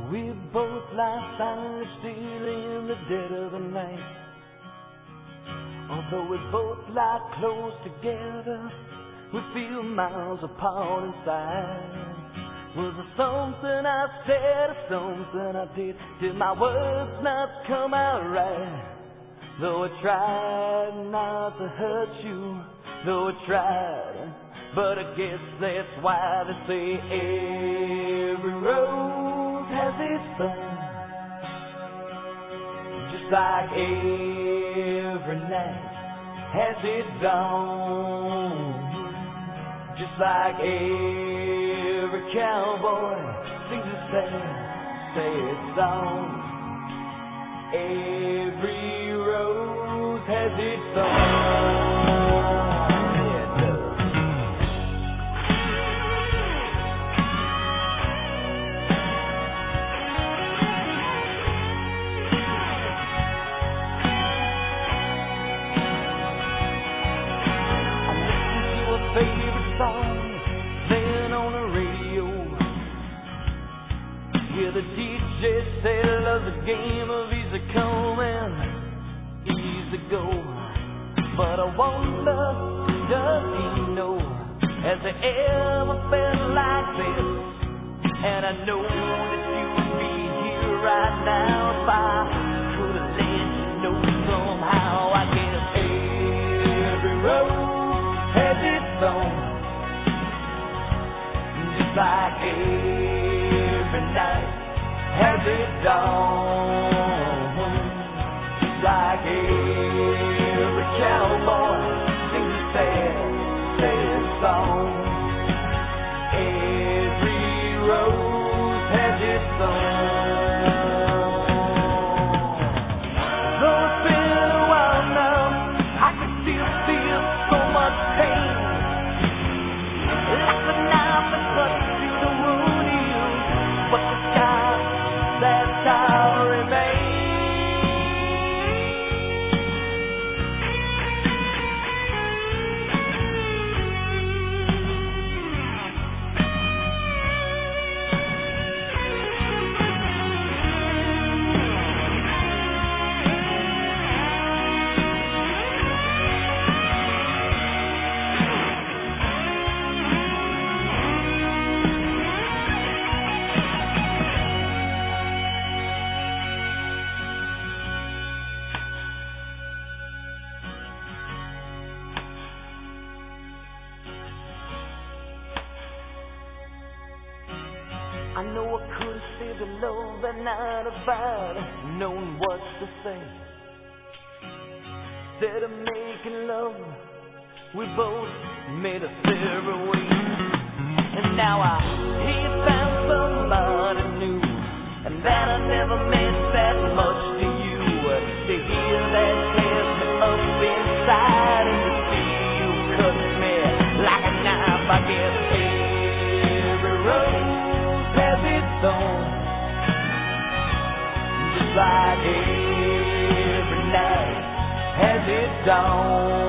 We both lie silently still in the dead of the night. Although we both lie close together, we feel miles apart inside. Was there something I said or something I did? Did my words not come out right? Though I tried not to hurt you, though I tried, but I guess that's why they say every road has its thorn. Just like every night has its dawn. Just like every cowboy sings a sad song. Every rose has its thorn. It does. I listen to a favorite song playing on the radio. Hear the DJ say love's a game of easy come and easy go. But I wonder, does he know, has he ever felt like this? And I know that you would be here right now if I could have let you know somehow. I guess every road has its own, just like every night has its dawn. Just like every cowboy sings a sad song. Every rose has its thorn. Though it's been a while now, I can still feel so much pain. Like a knife that cuts through the wound heals, but the sky, that's how it remains. I know I could have saved the love that night if I'd known what to say. Instead of making love, we both made a separate ways. And now I hear you found somebody new, and that I never meant that much to you. To hear that tears me up inside, and to see you cut me like a knife, I guess every road has its own. Just like every night has its dawn.